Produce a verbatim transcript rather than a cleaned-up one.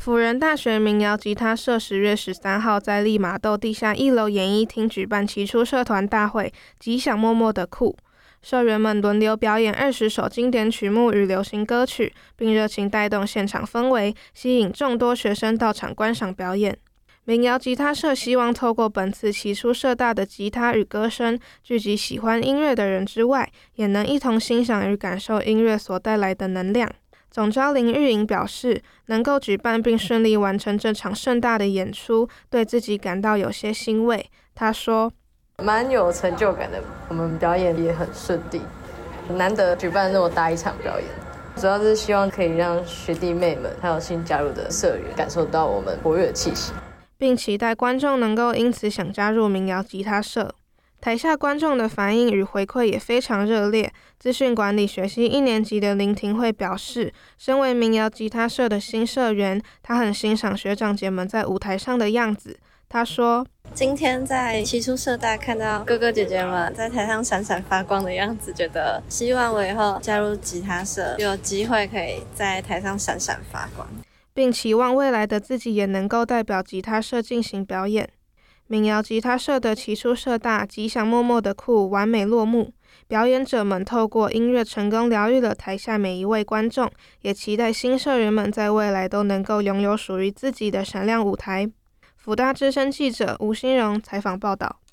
辅仁大学民谣吉他社十月十三号在利马窦地下一楼演艺厅举办期初社团大会，吉祥默默的酷。社员们轮流表演二十首经典曲目与流行歌曲，并热情带动现场氛围，吸引众多学生到场观赏表演。民谣吉他社希望透过本次期初社大的吉他与歌声，聚集喜欢音乐的人之外，也能一同欣赏与感受音乐所带来的能量。总召林玉莹表示，能够举办并顺利完成这场盛大的演出，对自己感到有些欣慰。他说， 蛮有成就感的，我们表演也很顺利，难得举办那么大一场表演，主要是希望可以让学弟妹们还有新加入的社员感受到我们活跃的气息， 并期待观众能够因此想加入民谣吉他社。台下观众的反应与回馈也非常热烈。资讯管理学系一年级的林廷慧表示，身为民谣吉他社的新社员，他很欣赏学长姐们在舞台上的样子。他说， 今天在期初社大看到哥哥姐姐们在台上闪闪发光的样子，觉得希望我以后加入吉他社，有机会可以在台上闪闪发光， 并期望未来的自己也能够代表吉他社进行表演。民谣吉他社的期初社大吉祥默默的酷完美落幕，表演者们透过音乐成功疗愈了台下每一位观众，也期待新社员们在未来都能够拥有属于自己的闪亮舞台。辅大之声记者吴欣荣采访报道。